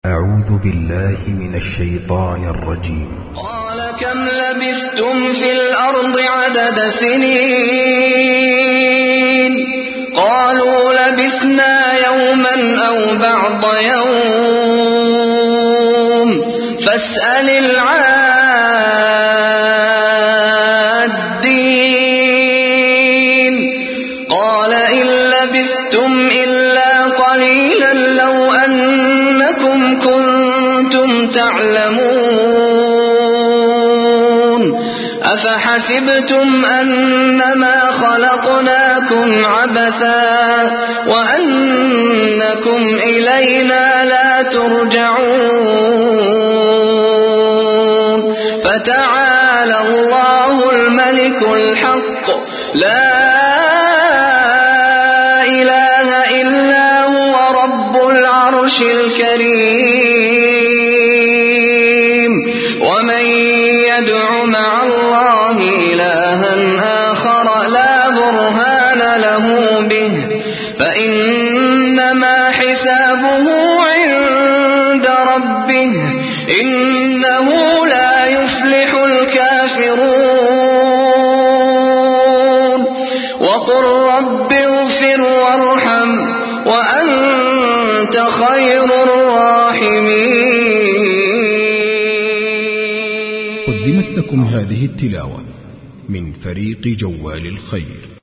أعوذ بالله من الشيطان الرجيم. قال كم لبثتم في الأرض عدد سنين قالوا لبثنا يوما أو بعض يوم فاسأل العادين قال إن لبثتم إلا قليلا لو أنكم كنتم تعلمون أفحسبتم أنما خلقناكم عبثا وأنكم إلينا لا ترجعون فتعالى الله الملك الحق لا إله إلا هو رب العرش الكريم ومن يدع مع الله إلها آخر لا برهان له به فإنما حسابه عند ربه إنه لا يفلح الكافرون وقل رب اغفر وارحم وأنت خير الراحمين. قدمت لكم هذه التلاوة من فريق جوال الخير.